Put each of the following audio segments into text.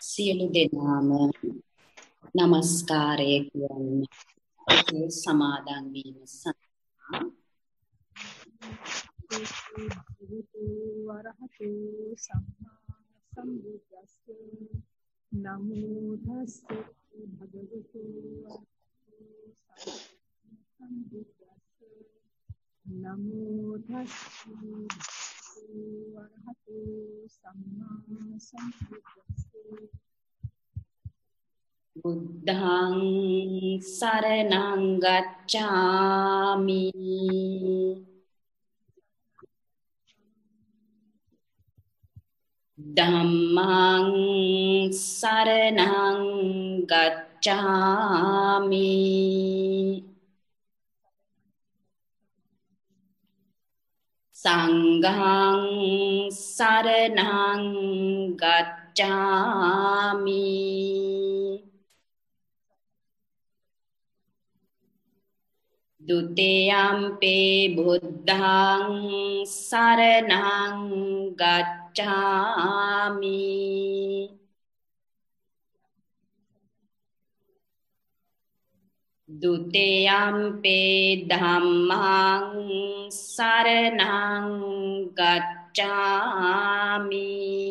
සියලු දෙනාම নমස්කාරය කියන්නේ සිල් සමාදන් වීම සඳහා වරහතු සම්මා සම්බුද්දස්ස නමෝ තස්ස භගවතු සම්බුද්දස්ස නමෝ තස්ස වරහතු සම්මා සම්බුද්දස්ස බුද්ධං සරණං ගච්ඡාමි ධම්මං සරණං ගච්ඡාමි සංඝං සරණං ගච්ඡාමි දුතියම්පි බුද්ධං සරණං ගච්ඡාමි දුතියම්පි ධම්මං සරණං ගච්ඡාමි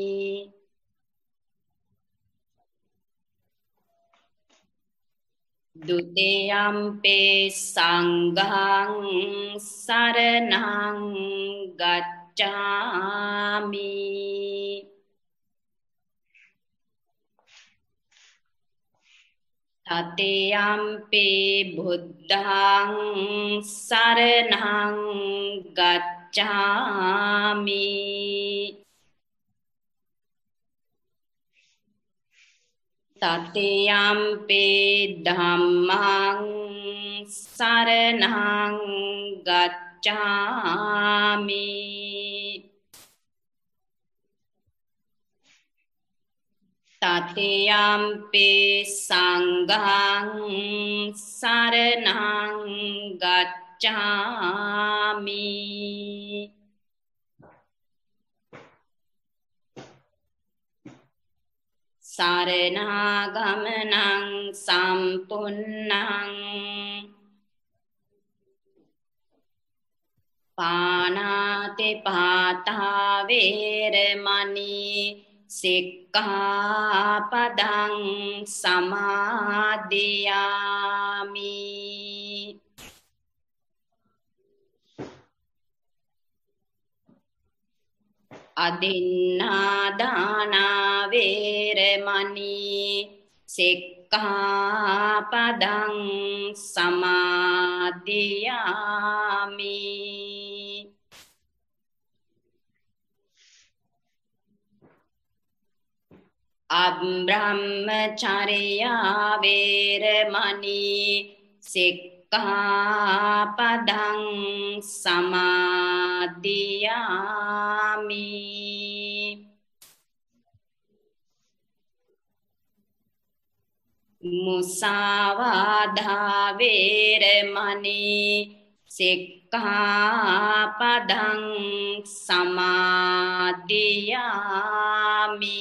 දුතියම්පි සංඝං සරණං ගච්ඡාමි තතියම්පි බුද්ධං සරණං ගච්ඡාමි තතියම්පි ධම්මං සරණං ගච්ඡාමි තතියම්පි සංඝං සරණං ගච්ඡාමි සරණාගමනං සම්පුන්නං පානාති පාතා වේරමණී සික්ඛාපදං සමාදියාමි අදින්නාදානා වේරමණී සික්ඛාපදං සමාදියාමි අබ්‍රහ්මචර්යා වේරමණී සික්ඛාපදං සමාදියාමි මුසාවාදා වේරමණී සික්ඛාපදං සමාදියාමි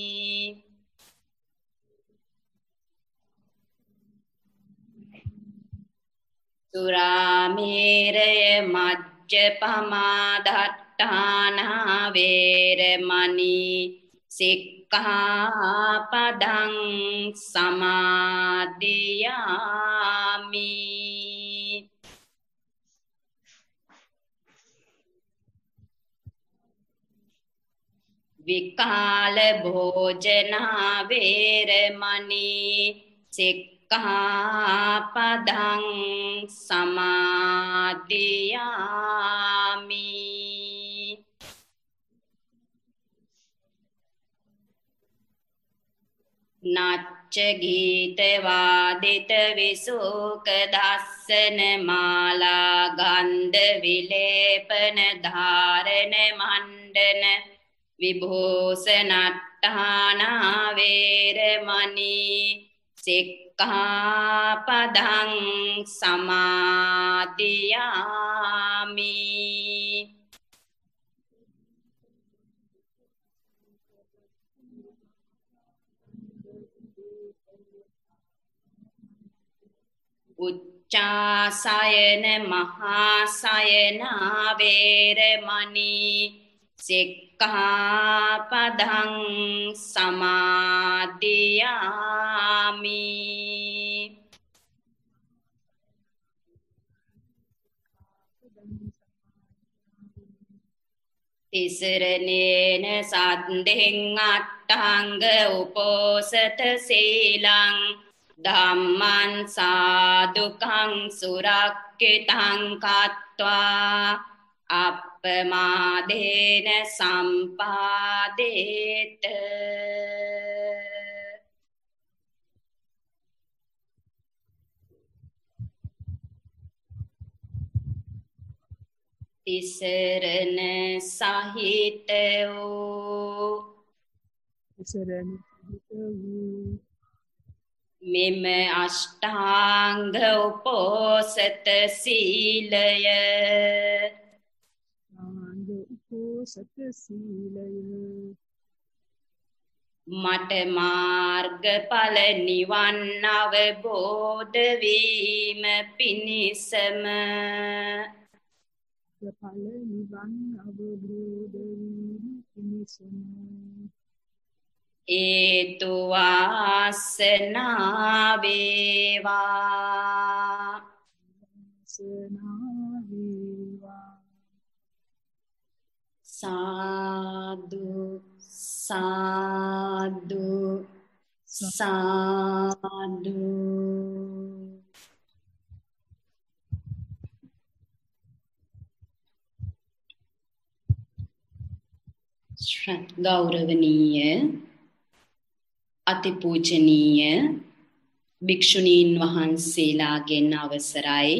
සුරාමේරය මජ්ජපමාදට්ඨානා වේරමණී සික්ඛාපදං සමාදියාමි විකාල භෝජනා වේරමණී සික්ඛාපදං සමාදියාමි නච්ච ගීත වාදිත විසුක දස්සන මාලා ගන්ධ විලේපන ධාරණ මණ්ඩන විභූෂණට්ඨානා වේරමණී සික්ඛාපදං සමාදියාමි උච්චාසයන මහාසයනා වේරමණී සික්ඛාපදං සමාදියාමි. තිසරණේන සද්දෙන් අට්ඨංග උපෝසත සීලං ධම්මං සාදුකං සුරක්ඛිතං කତ୍වා අප්පමාදේන සම්පාදේත. තිසරණ සහිත වූ මෙම අෂ්ටාංග උපෝසත සීලය මට මාර්ගඵල නිවන් අවබෝධ වීම පිණිසම හේතු වාසනා වේවා. සාදු සාදු සාදු. ගෞරවනීය අතිපූජනීය භික්ෂුණීන් වහන්සේලාගෙන් අවසරයි.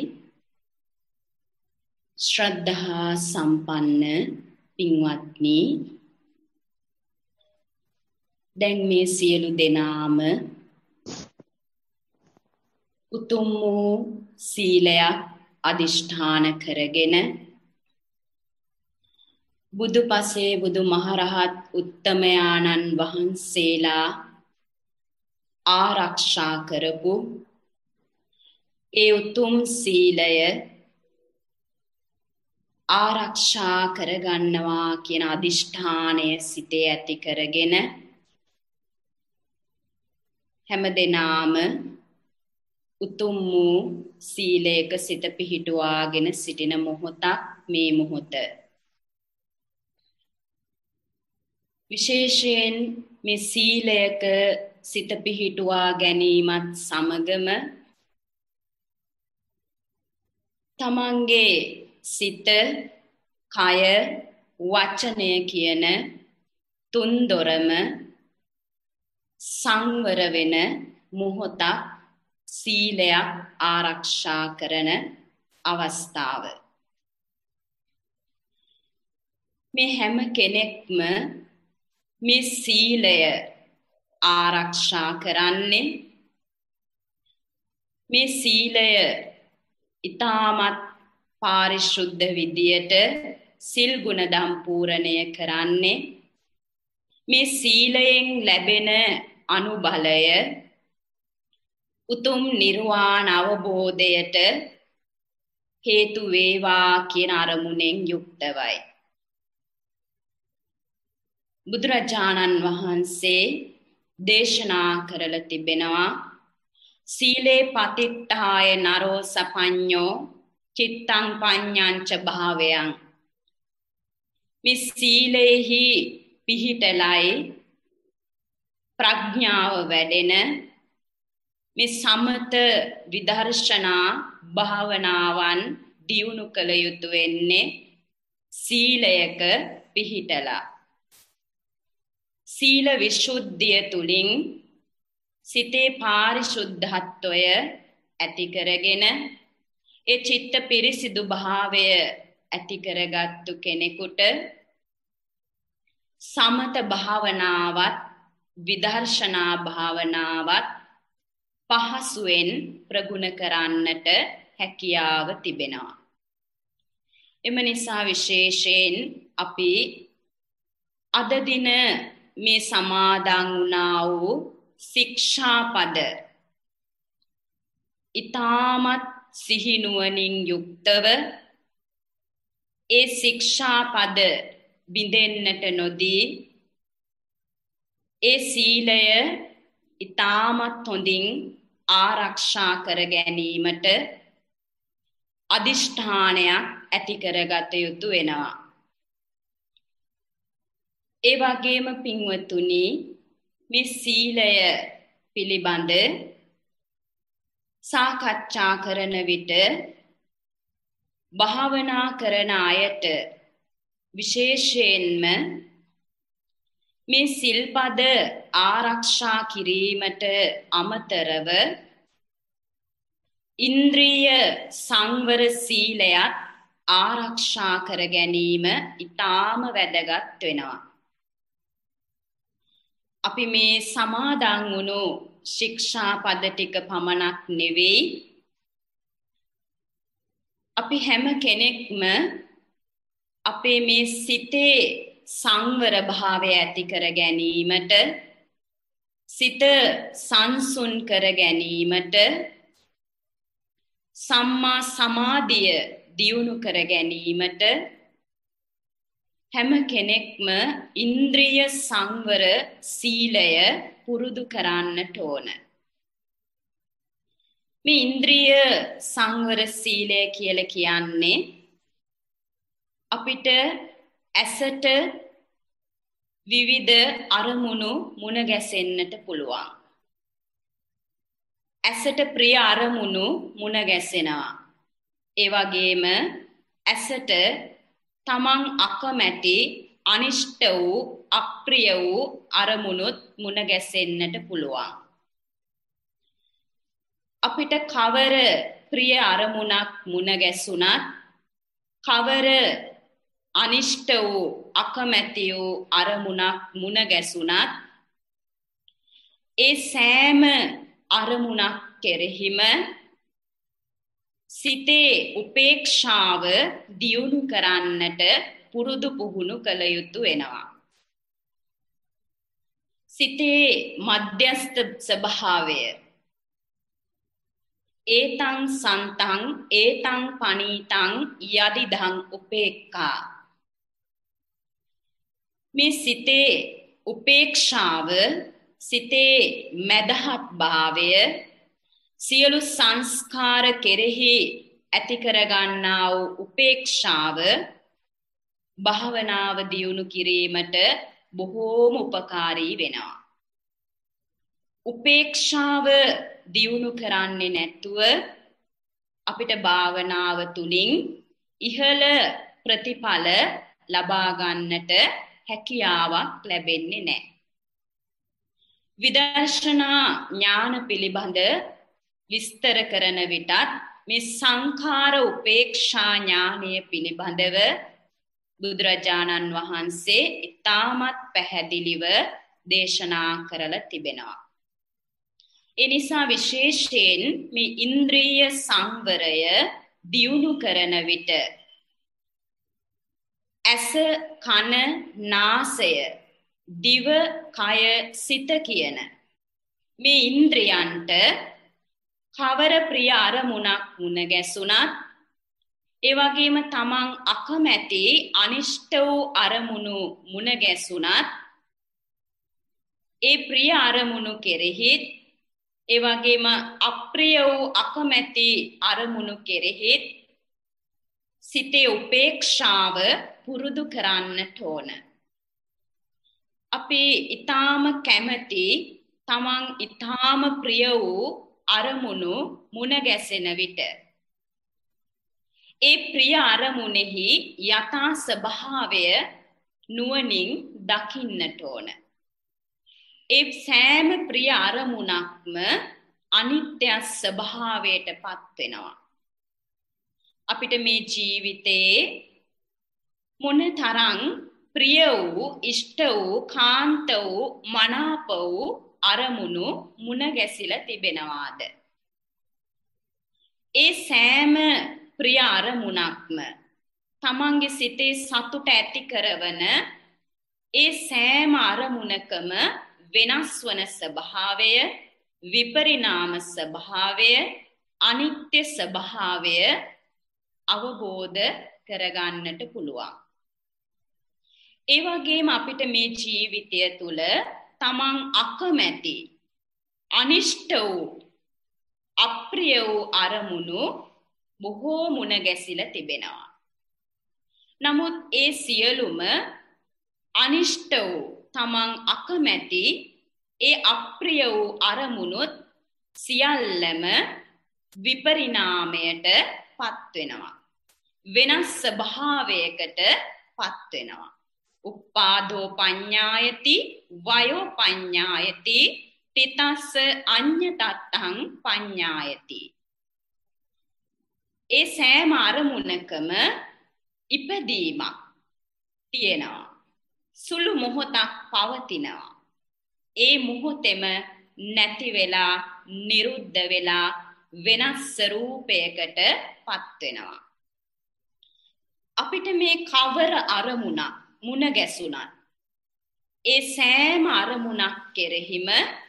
ශ්‍රද්ධා සම්පන්න පින්වත්නි, දැන් මේ සියලු දෙනාම උතුම් වූ සීලයක් අදිෂ්ඨාන කරගෙන බුදුපසේ බුදු මහරහත් උත්තමයාණන් වහන්සේලා ආරක්ෂා කරපු ඒ උතුම් සීලය ආරක්ෂා කරගන්නවා කියන අදිෂ්ඨානය සිතේ ඇති කරගෙන හැමදෙනාම උතුම් වූ සීලයක සිත පිහිටුවාගෙන සිටින මොහොතක් මේ මොහොත. විශේෂයෙන් මේ සීලයක සිත පිහිටුවා ගැනීමත් සමගම තමන්ගේ සිත, කය, වචනය කියන තුන්දොරම සංවර වෙන මොහොතක් සීලයක් ආරක්ෂා කරන අවස්ථාව. මේ හැම කෙනෙක්ම මේ සීලය ආරක්ෂා කරන්නේ මේ සීලය ඊටමත් පාරිශුද්ධ විදියට සිල් ගුණධම් පූර්ණය කරන්නේ මේ සීලයෙන් ලැබෙන අනුබලය උතුම් නිර්වාණ අවබෝධයට හේතු වේවා කියන අරමුණෙන් යුක්තවයි. බුදුරජාණන් වහන්සේ දේශනා කරලා තිබෙනවා සීලේ පතිට්ඨාය නරෝ සපඤ්ඤෝ චිත්තං පඤ්ඤංච භාවයං. මේ සීලේහි පිහිටලයි ප්‍රඥාව වැඩෙන මේ සමත විදර්ශනා භාවනාවන් දියුණු කළ යුතු වෙන්නේ සීලයක පිහිටලා. සීල විසුද්ධිය තුලින් සිතේ පාරිශුද්ධත්වය ඇති කරගෙන ඒ චිත්ත පිරිසිදු භාවය ඇති කරගත්තු කෙනෙකුට සමත භාවනාවත් විදර්ශනා භාවනාවත් පහසුවෙන් ප්‍රගුණ කරන්නට හැකියාව තිබෙනවා. එම නිසා විශේෂයෙන් අපි අද දින මේ සමාදන් වුණා වූ ශික්ෂාපද ඊ타මත් සිහිනුවණින් යුක්තව ඒ ශික්ෂාපද බිඳෙන්නට නොදී ඒ සීලය ඊ타මත් හොඳින් ආරක්ෂා කර ගැනීමට අදිෂ්ඨානයක් ඇති කරගත යුතු වෙනවා. ඒ වගේම පින්වතුනි මේ සීලය පිළිබඳ සාකච්ඡා කරන විට භාවනා කරන අයට විශේෂයෙන්ම මේ සිල්පද ආරක්ෂා කිරීමට අමතරව ඉන්ද්‍රිය සංවර සීලයත් ආරක්ෂා කර ගැනීම ඊටාම වැදගත් වෙනවා. අපි මේ සමාදන් වුණු ශික්ෂාපද ටික පමණක් නෙවෙයි අපි හැම කෙනෙක්ම අපේ මේ සිතේ සංවර භාවය ඇති කර ගැනීමට සිත සංසුන් කර ගැනීමට සම්මා සමාධිය දියුණු කර ගැනීමට හැම කෙනෙක්ම ඉන්ද්‍රිය සංවර සීලය පුරුදු කරන්නට ඕන. මේ ඉන්ද්‍රිය සංවර සීලය කියලා කියන්නේ අපිට ඇසට විවිධ අරමුණු මුණ ගැසෙන්නට පුළුවන්. ඇසට ප්‍රිය අරමුණු මුණ ගැසෙනවා. ඒ වගේම ඇසට තමන් අකමැති අනිෂ්ට වූ අප්‍රිය වූ අරමුණුත් මුණ ගැසෙන්නට පුළුවන්. අපිට කවර ප්‍රිය අරමුණක් මුණ ගැසුණත් කවර අනිෂ්ට වූ අකමැති වූ අරමුණක් මුණ ගැසුණත් ඒ සෑම අරමුණක් කෙරෙහිම සිතේ උපේක්ෂාව දියුණු කරන්නට පුරුදු පුහුණු කළ යුතු වෙනවා. සිතේ මධ්‍යස්ථ ස්වභාවය ඒතං සන්තං ඒතං පනීතං යදිදං උපේක්ඛා මේ සිතේ උපේක්ෂාව සිතේ මදහත් භාවය සියලු සංස්කාර කෙරෙහි ඇති කරගන්නා වූ උපේක්ෂාව භාවනාව දියුණු කිරීමට බොහෝම උපකාරී වෙනවා. උපේක්ෂාව දියුණු කරන්නේ නැතුව අපිට භාවනාව තුලින් ඉහළ ප්‍රතිඵල ලබා ගන්නට හැකියාවක් ලැබෙන්නේ නැහැ. විදර්ශනා ඥාන පිළිබඳ විස්තර කරන විටත් මේ සංඛාර උපේක්ෂා ඥානය පිළිබඳව බුදුරජාණන් වහන්සේ ඉතාමත් පැහැදිලිව දේශනා කරලා තිබෙනවා. ඒ නිසා විශේෂයෙන් මේ ඉන්ද්‍රිය සංවරය දියුණු කරන විට ඇස කන නාසය දිව කය සිත කියන මේ ඉන්ද්‍රියන්ට කවර ප්‍රිය අරමුණක් මුණ ගැසුණත් ඒ වගේම තමන් අකමැති අනිෂ්ට වූ අරමුණු මුණ ගැසුණත් ඒ ප්‍රිය අරමුණු කෙරෙහි ඒ වගේම අප්‍රිය වූ අකමැති අරමුණු කෙරෙහි සිතේ උපේක්ෂාව පුරුදු කරන්නට ඕන. අපි ඊටාම කැමැති තමන් ඊටාම ප්‍රිය වූ අරමුණු මුණ ගැසෙන විට ඒ ප්‍රිය අරමුණෙහි යථා ස්වභාවය නුවණින් දකින්නට ඕන. ඒ සෑම ප්‍රිය අරමුණක්ම අනිත්‍ය ස්වභාවයට පත් වෙනවා. අපිට මේ ජීවිතේ මොනතරම් ප්‍රිය වූ ඉෂ්ට වූ කාන්ත වූ මනාප වූ අරමුණු මුණ ගැසිලා තිබෙනවාද? ඒ සෑම ප්‍රිය අරමුණක්ම තමන්ගේ සිතේ සතුට ඇති කරවන ඒ සෑම අරමුණකම වෙනස් වන ස්වභාවය විපරිණාම ස්වභාවය අනිත්‍ය ස්වභාවය අවබෝධ කරගන්නට පුළුවන්. ඒ වගේම අපිට මේ ජීවිතය තුළ තමන් අකමැති අනිෂ්ට වූ අප්‍රිය වූ අරමුණු බොහෝ මුණ ගැසිලා තිබෙනවා. නමුත් ඒ සියලුම අනිෂ්ට වූ තමන් අකමැති ඒ අප්‍රිය වූ අරමුණුත් සියල්ලම විපරිණාමයට පත් වෙනවා. වෙනස් ස්වභාවයකට පත් වෙනවා. උප්පාදෝ පඤ්ඤායති වයෝ පඤ්ඤායති තිතස්ස අඤ්ඤතත්තං පඤ්ඤායති. ඒ සෑම අරමුණකම ඉපදීමක් තියෙනවා. සුළු මොහොතක් පවතිනවා. ඒ මොහොතෙම නැති වෙලා නිරුද්ධ වෙලා වෙනස් ස්වරූපයකට පත් වෙනවා. අපිට මේ කවර අරමුණක් මුණ ගැසුණත් ඒ සෑම අරමුණක් කෙරෙහිම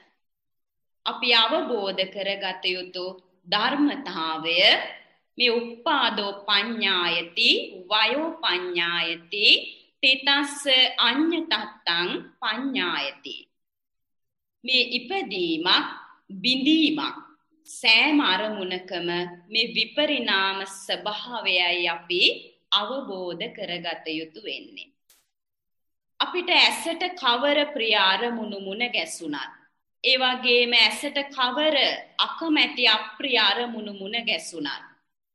අපි අවබෝධ කරගත යුතු ධර්මතාවය මේ උප්පාදෝ පඤ්ඤායති වයෝ පඤ්ඤායති තිතස්ස අඤ්ඤතත්තං පඤ්ඤායති. මේ ඉපදීමක් බිඳීමක් සෑම අරමුණකම මේ විපරිණාම ස්වභාවයයි අපි අවබෝධ කරගත යුතු වෙන්නේ. අපිට ඇසට කවර ප්‍රිය අරමුණු මුණ ගැසුණත් ඒ වගේම ඇසට කවර අකමැති අප්‍රිය අරමුණු මුණ ගැසුණත්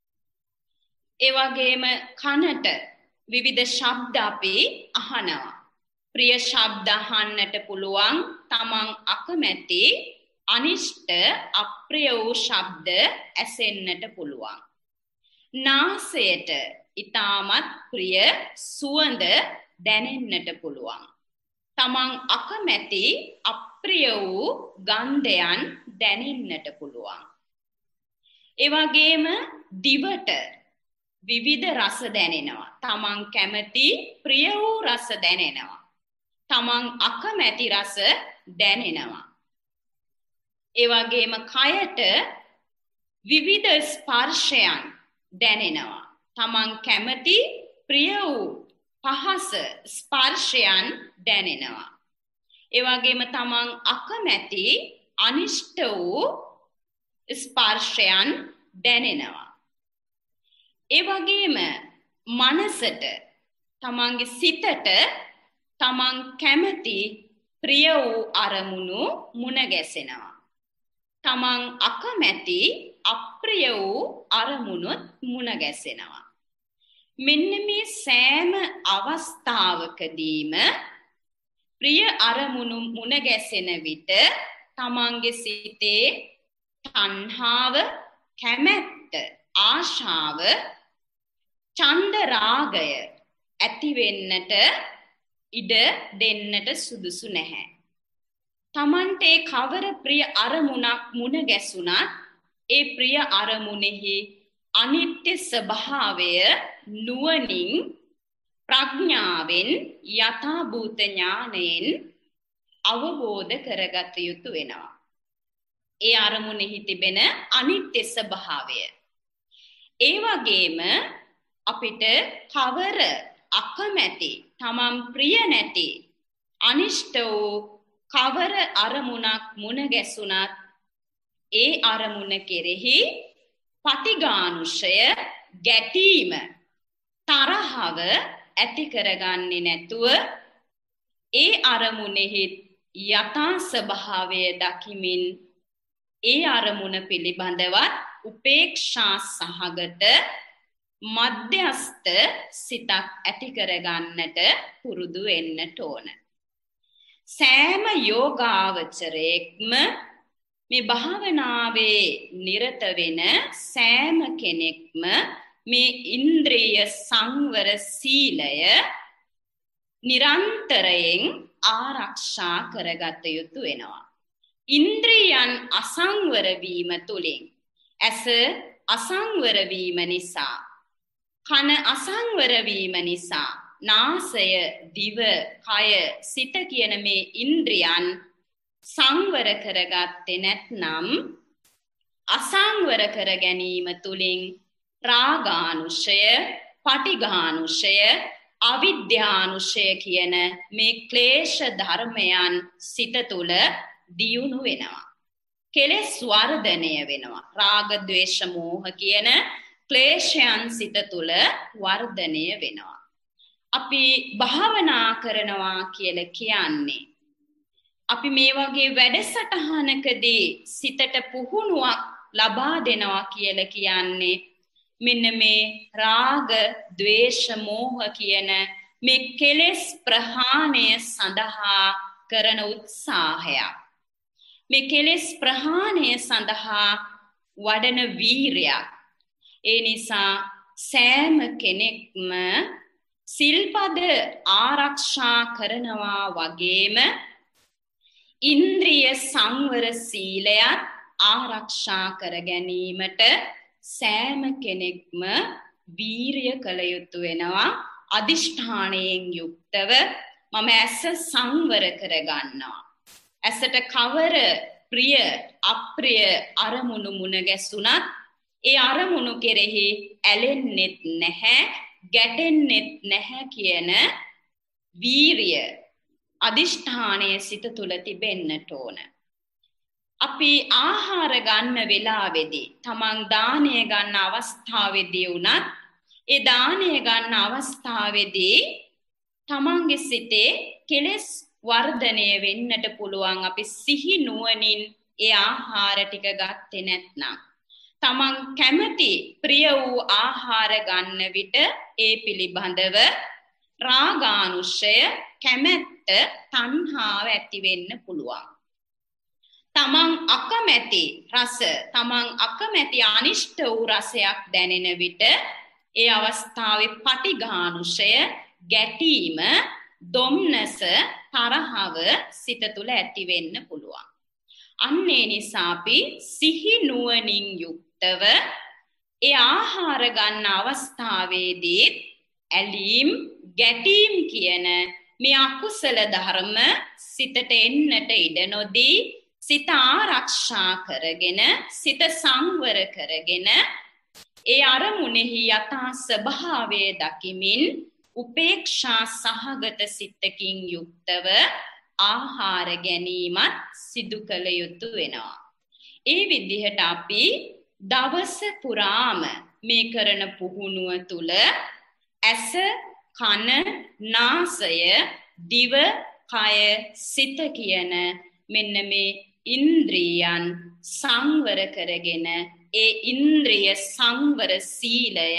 ඒ වගේම කනට විවිධ ශබ්ද අපි අහනවා. ප්‍රිය ශබ්ද අහන්නට පුළුවන්. තමන් අකමැති අනිෂ්ට අප්‍රිය වූ ශබ්ද ඇසෙන්නට පුළුවන්. නාසයට ඊටමත් ප්‍රිය සුවඳ දැනෙන්නට පුළුවන්. තමන් අකමැති අප්‍රිය වූ ගන්ධයන් දැනෙන්නට පුළුවන්. ඒ වගේම දිවට විවිධ රස දැනෙනවා. තමන් කැමති ප්‍රිය වූ රස දැනෙනවා. තමන් අකමැති රස දැනෙනවා. ඒ වගේම කයට විවිධ ස්පර්ශයන් දැනෙනවා. තමන් කැමති ප්‍රිය වූ පහස ස්පර්ශයන් දැනෙනවා. ඒ වගේම තමන් අකමැති අනිෂ්ට වූ ස්පර්ශයන් දැනෙනවා. ඒ වගේම මනසට තමන්ගේ සිතට තමන් කැමති ප්‍රිය වූ අරමුණු මුණ ගැසෙනවා. තමන් අකමැති අප්‍රිය වූ අරමුණුත් මුණ ගැසෙනවා. මෙන්න මේ සෑම අවස්ථාවකදීම ප්‍රිය අරමුණු මුණ ගැසෙන විට තමන්ගේ සිතේ තණ්හාව, කැමැත්ත, ආශාව, ඡන්ද රාගය ඇති වෙන්නට ඉඩ දෙන්නට සුදුසු නැහැ. තමන්ට ඒ කවර ප්‍රිය අරමුණක් මුණ ගැසුණත් ඒ ප්‍රිය අරමුණෙහි අනිත්‍ය ස්වභාවය නුවණින් ප්‍රඥාවෙන් යථාභූත ඥාණයෙන් අවබෝධ කරගත යුතු වෙනවා. ඒ අරමුණෙහි තිබෙන අනිත්‍ය ස්වභාවය. ඒ වගේම අපිට කවර අකමැති, තමන් ප්‍රිය නැති, අනිෂ්ට වූ කවර අරමුණක් මුණ ගැසුණත් ඒ අරමුණ කෙරෙහි පටිඝානුෂය, ගැටීම, තරහව ඇති කරගන්නේ නැතුව ඒ අරමුණෙහි යථා ස්වභාවය දකිමින් ඒ අරමුණ පිළිබඳවත් උපේක්ෂා සහගත මධ්‍යස්ථ සිතක් ඇති කරගන්නට පුරුදු වෙන්නට ඕන. සෑම යෝගාවචරයෙක්ම මේ භාවනාවේ නිරත වෙන සෑම කෙනෙක්ම මේ ඉන්ද්‍රිය සංවර සීලය නිරන්තරයෙන් ආරක්ෂා කරගත යුතු වෙනවා. ඉන්ද්‍රියයන් අසංවර වීම තුලින් ඇස අසංවර වීම නිසා, කන අසංවර වීම නිසා, නාසය, දිව, කය, සිත කියන මේ ඉන්ද්‍රියන් සංවර කරගත්තේ නැත්නම් අසංවර කර ගැනීම තුලින් රාගානුශය, පටිඝානුශය, අවිද්‍යානුශය කියන මේ ක්ලේශ ධර්මයන් සිත තුළ දියුණු වෙනවා. කෙලෙස් වර්ධනය වෙනවා. රාග, ද්වේෂ, මෝහ කියන ක්ලේශයන් සිත තුළ වර්ධනය වෙනවා. අපි භාවනා කරනවා කියලා කියන්නේ අපි මේ වගේ වැඩසටහනකදී සිතට පුහුණුවක් ලබා දෙනවා කියලා කියන්නේ මෙන්න මේ රාග, ද්වේෂ, මෝහ කියන මේ කෙලෙස් ප්‍රහාණය සඳහා කරන උත්සාහයක්. මේ කෙලෙස් ප්‍රහාණය සඳහා වඩන වීරයක්. ඒ නිසා සෑම කෙනෙක්ම සිල්පද ආරක්ෂා කරනවා වගේම ඉන්ද්‍රිය සංවර සීලයත් ආරක්ෂා කර ගැනීමට සෑම කෙනෙක්ම වීරිය කළ යුතු වෙනවා. අදිෂ්ඨානයෙන් යුක්තව මම ඇස සංවර කර ගන්නවා. ඇසට කවර ප්‍රිය අප්‍රිය අරමුණු මුණ ගැසුණත් ඒ අරමුණු කෙරෙහි ඇලෙන්නෙත් නැහැ, ගැටෙන්නෙත් නැහැ කියන වීරිය අදිෂ්ඨානයේ සිත තුළ තිබෙන්නට ඕන. අපි ආහාර ගන්න වෙලාවේදී තමන් දානය ගන්න අවස්ථාවේදී වුණත් ඒ දානය ගන්න අවස්ථාවේදී තමන්ගේ සිතේ කෙලෙස් වර්ධනය වෙන්නට පුළුවන්. අපි සිහි නුවණින් ඒ ආහාර ටික ගත්තේ නැත්නම් තමන් කැමති ප්‍රිය වූ ආහාර ගන්න විට ඒ පිළිබඳව රාගානුශය, කැමැත්ත, තණ්හාව ඇති වෙන්න පුළුවන්. තමන් අකමැති රස, තමන් අකමැති අනිෂ්ට වූ රසයක් දැනෙන විට ඒ අවස්ථාවේ පටිඝානුශය, ගැටීම, දොම්නස, තරහව සිත තුළ ඇති වෙන්න පුළුවන්. අන්න ඒ නිසා අපි සිහි නුවණින් යුක්තව ඒ ආහාර ගන්න අවස්ථාවේදී ඇලීම්, ගැටීම් කියන මේ අකුසල ධර්ම සිතට එන්නට ඉඩ නොදී සිත ආරක්ෂා කරගෙන, සිත සංවර කරගෙන ඒ අරමුණෙහි යථා ස්වභාවය දකිමින් උපේක්ෂා සහගත සිතකින් යුක්තව ආහාර ගැනීමත් සිදු කළ යුතු වෙනවා. ඒ විදිහට අපි දවස පුරාම මේ කරන පුහුණුව තුළ ඇස, කන, නාසය, දිව, කය, සිත කියන මෙන්න මේ ඉන්ද්‍රියයන් සංවර කරගෙන ඒ ඉන්ද්‍රිය සංවර සීලය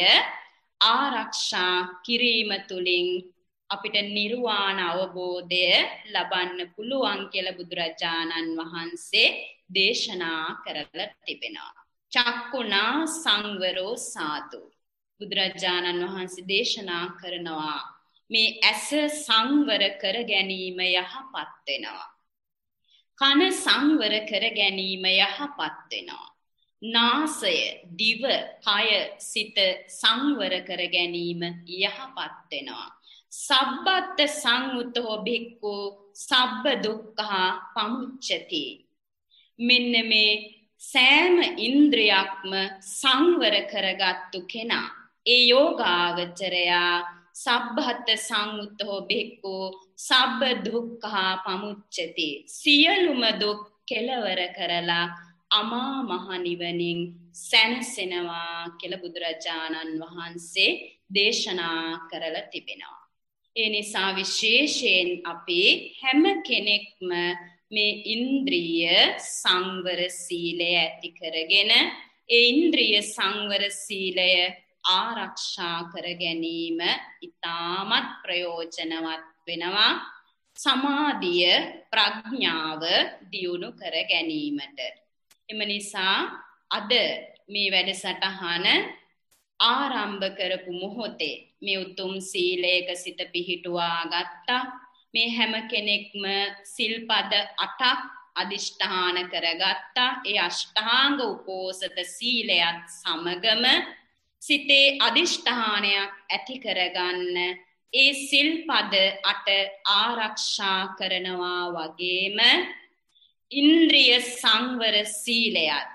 ආරක්ෂා කිරීම තුළින් අපිට නිර්වාණ අවබෝධය ලබන්න පුළුවන් කියලා බුදුරජාණන් වහන්සේ දේශනා කරලා තිබෙනවා. චක්කුණා සංවරෝ සාදු. බුදුරජාණන් වහන්සේ දේශනා කරනවා මේ ඇස සංවර කර ගැනීම යහපත් වෙනවා. කන සංවර කර ගැනීම යහපත් වෙනවා. නාසය, දිව, කය, සිත සංවර කර ගැනීම යහපත් වෙනවා. සබ්බත් සංඋතෝ භික්ඛු සබ්බ දුක්ඛා පමුච්චති. මෙන්න මේ සෑම ඉන්ද්‍රියක්ම සංවර කරගත්තු කෙනා, ඒ යෝගාවචරයා සබ්බත් සංඋතෝ භික්ඛු සබ්බ දුක්ඛා පමුච්චති. සියලුම දුක් කෙලවර කරලා අමා මහ නිවනින් සැනසෙනවා කියලා බුදුරජාණන් වහන්සේ දේශනා කරලා තිබෙනවා. ඒ නිසා විශේෂයෙන් අපි හැම කෙනෙක්ම මේ ඉන්ද්‍රිය සංවර සීලය ඇති කරගෙන ඒ ඉන්ද්‍රිය සංවර සීලය ආරක්ෂා කර ගැනීම ඉතාමත් ප්‍රයෝජනවත් වෙනවා. සමාධිය, ප්‍රඥාව දියුණු කර ගැනීමට. එම නිසා අද මේ වැඩසටහන ආරම්භ කරපු මොහොතේ මේ උතුම් සීලයක සිත පිහිටුවා ගත්තා. මේ හැම කෙනෙක්ම සිල්පද 8ක් අදිෂ්ඨාන කරගත්තා. ඒ අෂ්ටාංග උපෝසත සීලයත් සමගම සිතේ අදිෂ්ඨානයක් ඇති කරගන්න ඒ සිල්පද 8 ආරක්ෂා කරනවා වගේම ඉන්ද්‍රිය සංවර සීලයත්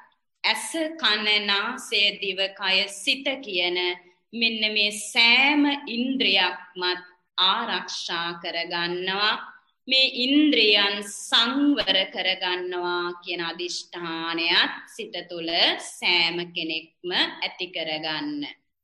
ඇස කන නාසය දිව කය සිත කියන මෙන්න මේ සෑම ඉන්ද්‍රියක්මත් ආරක්ෂා කරගන්නවා. මේ ඉන්ද්‍රියන් සංවර කරගන්නවා කියන අදිෂ්ඨානයත් සිත තුළ සෑම කෙනෙක්ම ඇති කරගන්න.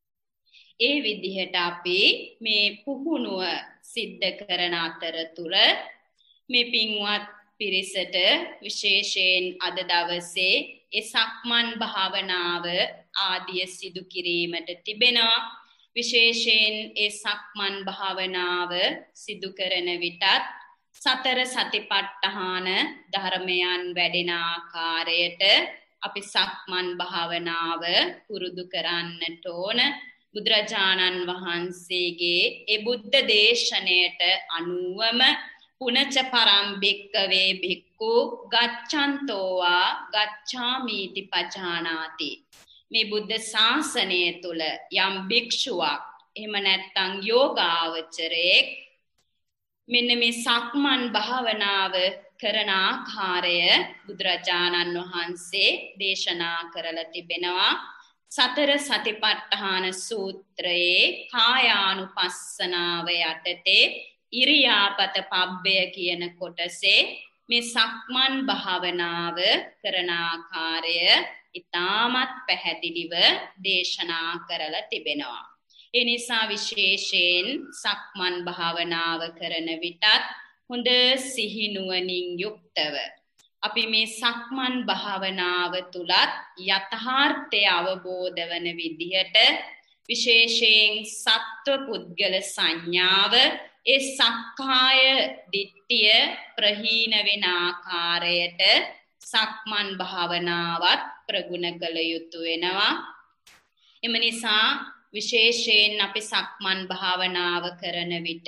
ඒ විදිහට අපි මේ පුහුණුව සිද්ධ කරන අතරතුර මේ පින්වත් පිරිසට විශේෂයෙන් අද දවසේ ඒ සක්මන් භාවනාව ආදිය සිදු කිරීමට තිබෙනවා. විශේෂයෙන් ඒ සක්මන් භාවනාව සිදු කරන විටත් සතර සතිපට්ඨාන ධර්මයන් වැඩෙන ආකාරයට අපි සක්මන් භාවනාව පුරුදු කරන්නට ඕන. බුදුරජාණන් වහන්සේගේ ඒ බුද්ධ දේශනයට අනුවම පුනච පරම් භික්කවේ භික්ඛු ගච්ඡන්තෝවා ගච්ඡාමීති පජානාති. මේ බුද්ධ ශාසනය තුල යම් භික්ෂුවක් එහෙම නැත්නම් යෝගාවචරයෙක් මෙන්න මේ සක්මන් භාවනාව කරන ආකාරය බුදුරජාණන් වහන්සේ දේශනා කරලා තිබෙනවා. සතර සතිපට්ඨාන සූත්‍රයේ කායානුපස්සනාව යටතේ ඉරියාපත පබ්බය කියන කොටසේ මේ සක්මන් භාවනාව කරන ආකාරය ඉතාමත් පැහැදිලිව දේශනා කරලා තිබෙනවා. ඒ නිසා විශේෂයෙන් සක්මන් භාවනාව කරන විටත් හොඳ සිහිනුවණින් යුක්තව අපි මේ සක්මන් භාවනාව තුලත් යථාර්ථය අවබෝධ වන විදිහට විශේෂයෙන් සත්ව පුද්ගල සංඥාව ඒ සක්කාය දිට්ඨිය ප්‍රහීන වෙන ආකාරයට සක්මන් භාවනාවත් ප්‍රගුණ කළ යුතු වෙනවා. එම නිසා විශේෂයෙන් අපි සක්මන් භාවනාව කරන විට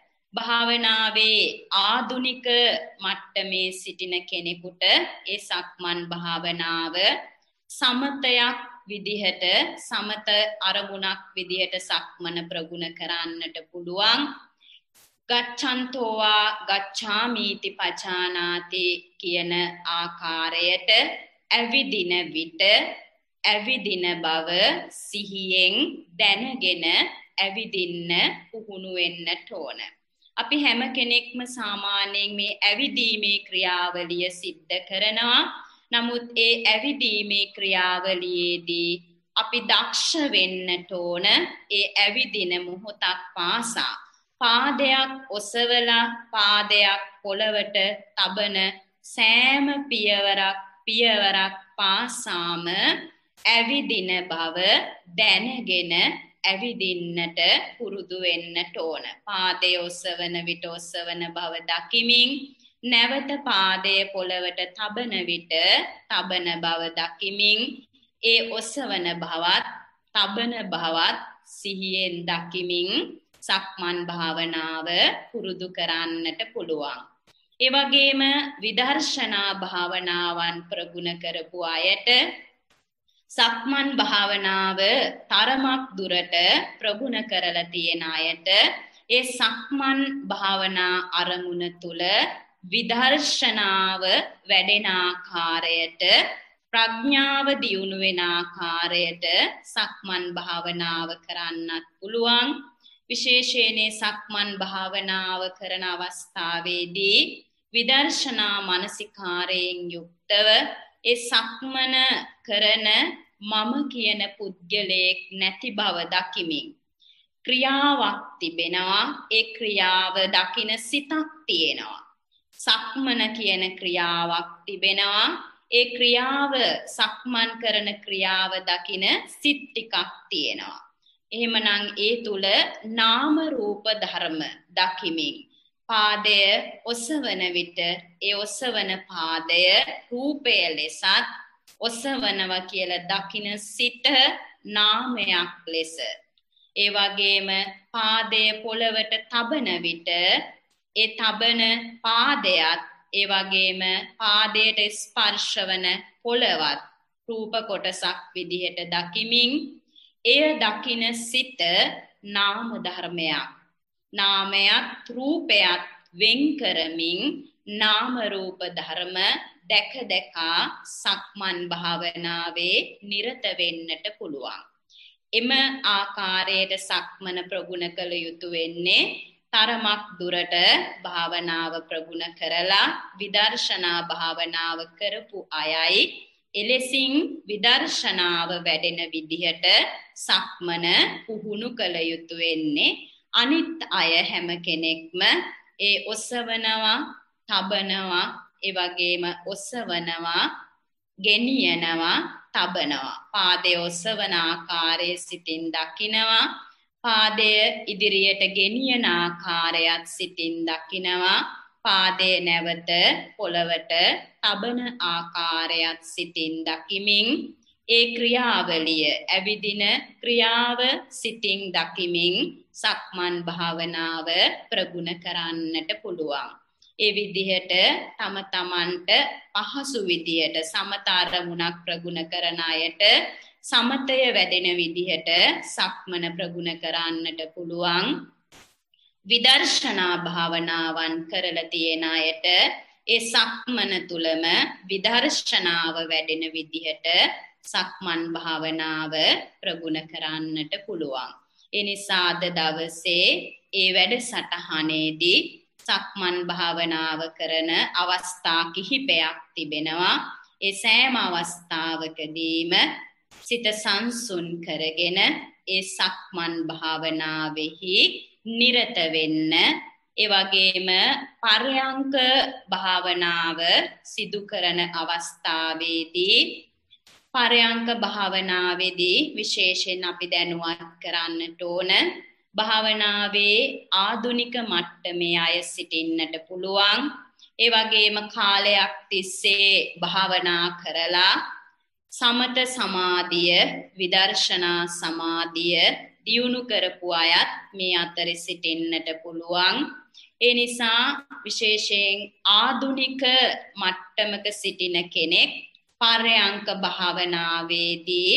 භාවනාවේ ආධුනික මට්ටමේ සිටින කෙනෙකුට ඒ සක්මන් භාවනාව සමතයක් විදිහට සමත අරමුණක් විදිහට සක්මන ප්‍රගුණ කරන්නට පුළුවන්. ගච්ඡන්තෝවා ගච්ඡාමීති පජානාති කියන ආකාරයට ඇවිදින විට ඇවිදින බව සිහියෙන් දැනගෙන ඇවිදින්න පුහුණු වෙන්නට ඕන. අපි හැම කෙනෙක්ම සාමාන්‍යයෙන් මේ ඇවිදීමේ ක්‍රියාවලිය සිද්ධ කරනවා. නමුත් ඒ ඇවිදීමේ ක්‍රියාවලියේදී අපි දක්ෂ වෙන්නට ඕන. ඒ ඇවිදින මොහොතක් පාසා පාදයක් ඔසවලා පාදයක් පොළවට තබන සෑම පියවරක් පාසාම ඇවිදින බව දැනගෙන ඇවිදින්නට පුරුදු වෙන්නට ඕන. පාදයේ ඔසවන විට ඔසවන බව දකිමින් නැවත පාදයේ පොළවට තබන විට තබන බව දකිමින් ඒ ඔසවන බවත් තබන බවත් සිහියෙන් දකිමින් සක්මන් භාවනාව පුරුදු කරන්නට පුළුවන්. ඒ වගේම විදර්ශනා භාවනාවන් ප්‍රගුණ කරපු අයට සක්මන් භාවනාව තරමක් දුරට ප්‍රගුණ කරලා තියෙන අයට ඒ සක්මන් භාවනා අරමුණ තුල විදර්ශනාව වැඩෙන ආකාරයට ප්‍රඥාව දියුණු වෙන ආකාරයට සක්මන් භාවනාව කරන්නත් පුළුවන්. විශේෂයෙන් සක්මන් භාවනාව කරන අවස්ථාවේදී විදර්ශනා මානසිකාරයෙන් යුක්තව ඒ සක්මන කරන මම කියන පුද්ගලයෙක් නැති බව දකිමින් ක්‍රියාවක් තිබෙනවා. ඒ ක්‍රියාව දකින සිතක් තියෙනවා. සක්මන කියන ක්‍රියාවක් තිබෙනවා. ඒ ක්‍රියාව සක්මන් කරන ක්‍රියාව දකින සිත් ටිකක් තියෙනවා. එහෙමනම් ඒ තුල නාම රූප ධර්ම දකිමින් පාදය ඔසවන විට ඒ ඔසවන පාදය රූපය ලෙසත් ඔසවනවා කියලා දකින සිත නාමයක් ලෙස, ඒ වගේම පාදයේ පොළවට තබන විට ඒ තබන පාදයට ඒ වගේම පාදයට ස්පර්ශවන පොළවත් රූප කොටසක් විදිහට දකිමින් එය දකින සිත නාම ධර්මයක්. නාමයත් රූපයත් වෙන් කරමින් නාම රූප ධර්ම දැක දැකා සක්මන් භාවනාවේ නිරත වෙන්නට පුළුවන්. එම ආකාරයට සක්මන ප්‍රගුණ කළ යුතු වෙන්නේ තරමක් දුරට භාවනාව ප්‍රගුණ කරලා විදර්ශනා භාවනාව කරපු අයයි එලෙසින් විදර්ශනාව වැඩෙන විදිහට සක්මන පුහුණු කළ යුතු වෙන්නේ. අනිත් අය හැම කෙනෙක්ම ඒ ඔසවනවා, තබනවා, ඒ වගේම ඔසවනවා, ගෙනියනවා, තබනවා. පාදයේ ඔසවන ආකාරයේ සිතින් දකිනවා. පාදය ඉදිරියට ගෙනියන ආකාරයත් සිතින් දකිනවා. පාදය නැවත පොළවට තබන ආකාරයත් සිතින් දකිමින් ඒ ක්‍රියාවලිය ඇවිදින ක්‍රියාව සිතින් දකිමින් සක්මන් භාවනාව ප්‍රගුණ කරන්නට පුළුවන්. ඒ විදිහට තම තමන්ට පහසු විදිහට සමත අරමුණක් ප්‍රගුණ කරන අයට සමතය වැඩෙන විදිහට සක්මන ප්‍රගුණ කරන්නට පුළුවන්. විදර්ශනා භාවනාවන් කරලා තියෙන අයට ඒ සක්මන තුලම විදර්ශනාව වැඩෙන විදිහට සක්මන් භාවනාව ප්‍රගුණ කරන්නට පුළුවන්. ඒ නිසා අද දවසේ ඒ වැඩසටහනේදී සක්මන් භාවනාව කරන අවස්ථා කිහිපයක් තිබෙනවා. ඒ සෑම අවස්ථාවකදීම සිත සංසුන් කරගෙන ඒ සක්මන් භාවනාවෙහි නිරත වෙන්න, ඒ වගේම පර්යංක භාවනාව සිදු කරන අවස්ථාවේදී පර්යංක භාවනාවේදී විශේෂයෙන් අපි දැනුවත් කරන්නට ඕන භාවනාවේ ආධුනික මට්ටමේ අය සිටින්නට පුළුවන්. ඒ වගේම කාලයක් තිස්සේ භාවනා කරලා සමත සමාධිය, විදර්ශනා සමාධිය දියුණු කරපු අයත් මේ අතරේ සිටින්නට පුළුවන්. ඒ නිසා විශේෂයෙන් ආධුනික මට්ටමක සිටින කෙනෙක් පර්යංක භාවනාවේදී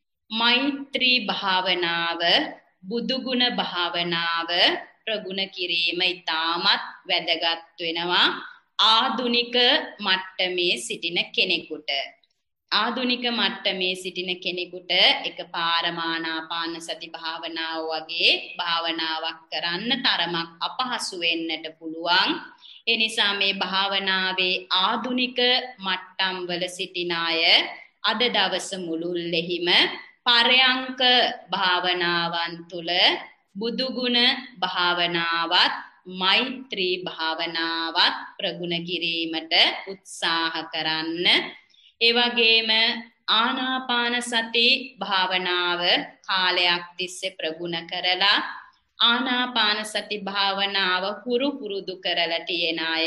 මෛත්‍රී භාවනාව, බුදුගුණ භාවනාව ප්‍රගුණ කිරීම ඉතාමත් වැදගත් වෙනවා ආධුනික මට්ටමේ සිටින කෙනෙකුට. ආධුනික මට්ටමේ සිටින කෙනෙකුට එකපාරම ආනාපාන සති භාවනාව වගේ භාවනාවක් කරන්න තරමක් අපහසු වෙන්නට පුළුවන්. ඒ නිසා මේ භාවනාවේ ආධුනික මට්ටම් වල සිටින අය අද දවස මුළුල්ලෙහිම පර්යංක භාවනාවන් තුළ බුදුගුණ භාවනාවත් මෛත්‍රී භාවනාවත් ප්‍රගුණ කිරීමට උත්සාහ කරන්න. ඒ වගේම ආනාපාන සති භාවනාව කාලයක් තිස්සේ ප්‍රගුණ කරලා ආනාපාන සති භාවනාව පුරුදු කරලා තියෙන අය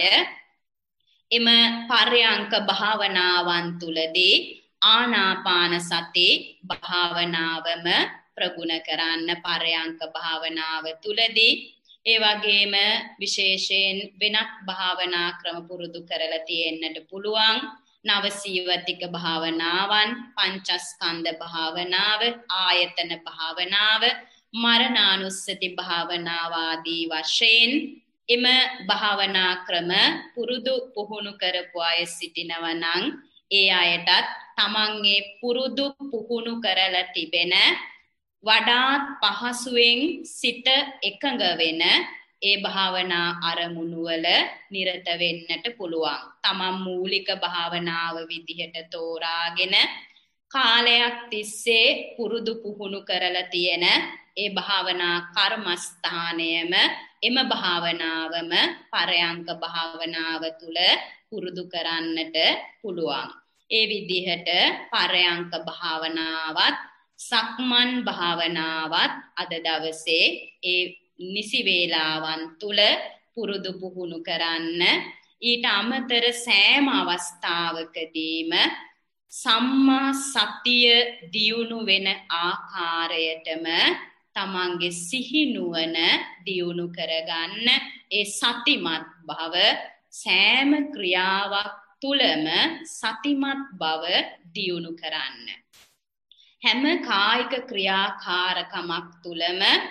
එම පර්යංක භාවනාවන් තුලදී ආනාපාන සති භාවනාවම ප්‍රගුණ කරන්න පර්යංක භාවනාව තුලදී. ඒ වගේම විශේෂයෙන් වෙනත් භාවනා ක්‍රම පුරුදු කරලා තියෙන්නට පුළුවන්. නවසීවතික භාවනාවන්, පංචස්කන්ධ භාවනාව, ආයතන භාවනාව, මරණානුස්සති භාවනාව ආදී වශයෙන් එම භාවනා ක්‍රම පුරුදු පුහුණු කරපු අය සිටිනවා නම් ඒ අයටත් තමන්ගේ පුරුදු පුහුණු කරලා තිබෙන වඩාත් පහසුවෙන් සිත එකඟ වෙන ඒ භාවනා අරමුණු වල නිරත වෙන්නට පුළුවන්. තමන් මූලික භාවනාව විදිහට තෝරාගෙන කාලයක් තිස්සේ පුරුදු පුහුණු කරලා තියෙන ඒ භාවනා කර්මස්ථානයම එම භාවනාවම පර්යංක භාවනාව තුල පුරුදු කරන්නට පුළුවන්. ඒ විදිහට පර්යංක භාවනාවත් සක්මන් භාවනාවත් අද දවසේ ඒ නිසි වේලාවන් තුල පුරුදු පුහුණු කරන්න. ඊට අමතර සෑම අවස්ථාවකදීම සම්මා සතිය දියුණු වෙන ආකාරයටම තමන්ගේ සිහිනුවන දියුණු කරගන්න. ඒ සතිමත් බව සෑම ක්‍රියාවක් තුලම සතිමත් බව දියුණු කරන්න. හැම කායික ක්‍රියාකාරකමක් තුලම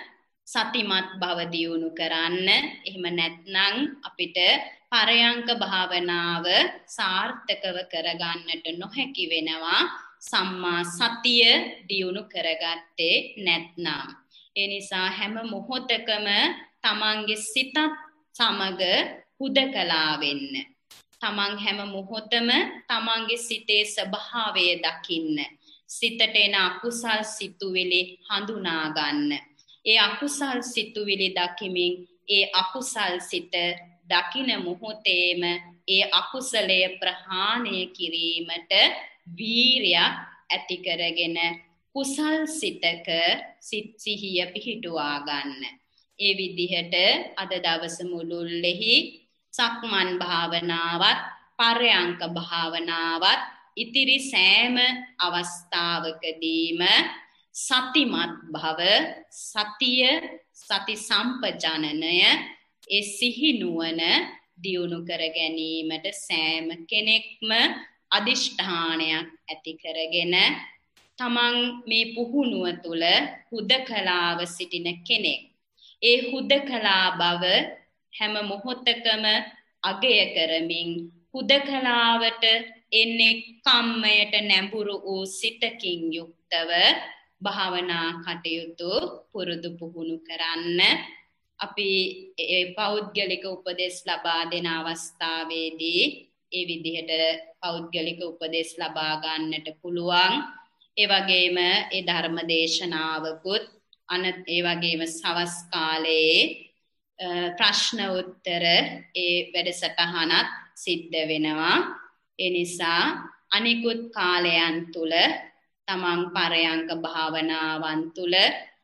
සතිමත් බව දියුණු කරන්න. එහෙම නැත්නම් අපිට පරයන්ක භාවනාව සාර්ථකව කරගන්නට නොහැකි වෙනවා. සම්මා සතිය දියුණු කරගත්තේ නැත්නම්. ඒ නිසා හැම මොහොතකම තමන්ගේ සිතත් සමග හුදකලා වෙන්න. තමන් හැම මොහොතම තමන්ගේ සිතේ ස්වභාවය දකින්න. සිතට එන අකුසල් සිතුවිලි හඳුනා ගන්න. ඒ අකුසල් සිතුවිලි දකිමින් ඒ අකුසල් සිත දකින මොහොතේම ඒ අකුසලය ප්‍රහාණය කිරීමට වීරියක් ඇති කරගෙන කුසල් සිතක සිහිය පිහිටුවා ගන්න. ඒ විදිහට අද දවස මුළුල්ලෙහි සක්මන් භාවනාවත් පරයන්ක භාවනාවත් ඉතිරි සෑම අවස්ථාවකදීම සතිමත් භව සතිය සති සම්පජානනය ඒ සිහි නුවණ දියුණු කර ගැනීමට සෑම කෙනෙක්ම අදිෂ්ඨානයක් ඇති කරගෙන තමන් මේ පුහුණුව තුළ හුදකලාව සිටින කෙනෙක්. ඒ හුදකලා බව හැම මොහොතකම අගය කරමින් හුදකලාවට එන්නේ කම්මයට නැඹුරු වූ සිතකින් යුක්තව භාවනා කටයුතු පුරුදු පුහුණු කරන්න. අපි පෞද්ගලික උපදෙස් ලබා දෙන අවස්ථාවේදී ඒ විදිහට පෞද්ගලික උපදෙස් ලබා ගන්නට පුළුවන්. ඒ වගේම ඒ ධර්ම දේශනාවකුත් ඒ වගේම සවස් කාලයේ ප්‍රශ්න උත්තර ඒ වැඩසටහනත් සිද්ධ වෙනවා. ඒ නිසා අනිකුත් කාලයන් තුල තමන් පරයන්ක භාවනාවන් තුල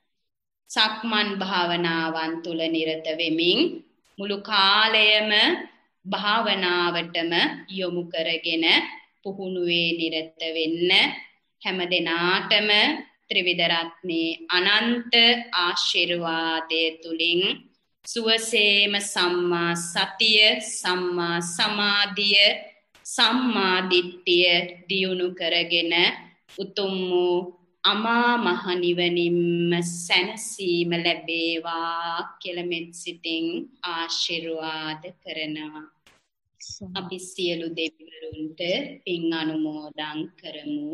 සක්මන් භාවනාවන් තුල නිරත වෙමින් මුළු කාලයම භාවනාවටම යොමු කරගෙන පුහුණුවේ නිරත වෙන්න. හැම දිනාටම ත්‍රිවිධ රත්නේ අනන්ත ආශිර්වාදයේ තුලින් සුවසේම සම්මා සතිය සම්මා සමාධිය සම්මා දිට්ඨිය දියුණු කරගෙන උතුම් වූ අමා මහ නිවනින්ම සැනසීම ලැබේවා කියලා මෙත් සිතින් ආශිර්වාද කරනවා. අපි සියලු දෙවිවරුන්ට පින් අනුමෝදන් කරමු.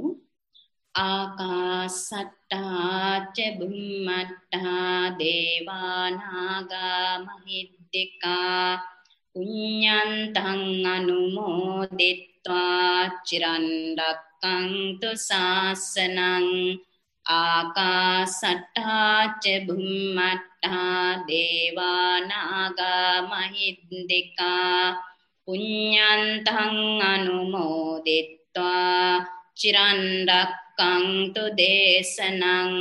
ආකාසට්ටා ච බුම්මට්ටා දේවා නාග මහිද්దికා පුඤ්ඤන්තං අනුමෝදිත්වා චිරන් රක්ඛන්තු ශාසනං. ආකාසට්ටා ච බුම්මට්ටා දේවා නාග මහිද්దికා පුඤ්ඤන්තං අනුමෝදිත්වා චිරන් රක්ඛන්තු දේශනං.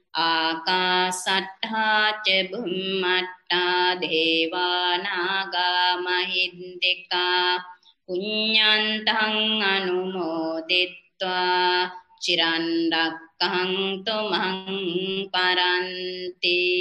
ආකාසට්ටා ච බුම්මට්ටා දේවා නාග මහිද්దికා පුඤ්ඤන්තං අනුමෝදිත්වා චිරන් රක්ඛන්තු මං පරන්ති.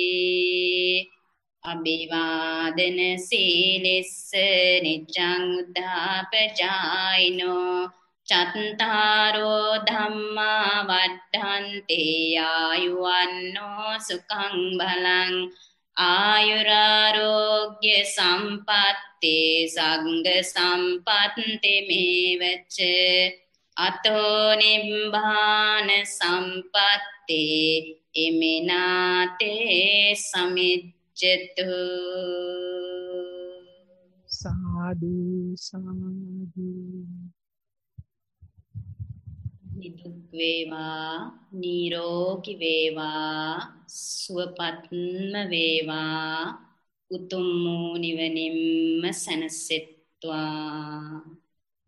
අභිවාදන සීලස්ස නිච්ඡං උද්ධාපචායිනෝ චත්තාරෝ ධම්මා වඩ්ඩන්ති ආයුවන්නෝ සුඛං බලං ආයුරාෝග්‍ය සම්පත්ති සංඝ සම්පත්ති මේවච අතෝ නිබ්බාන සම්පත්ති ඉමිනාතේ සමිච්ඡතු. සාදු සාදු. නිදුක් වේවා නිරෝගී වේවා සුවපත්ම වේවා උතුම් නිවනින්ම සැනසෙත්වා.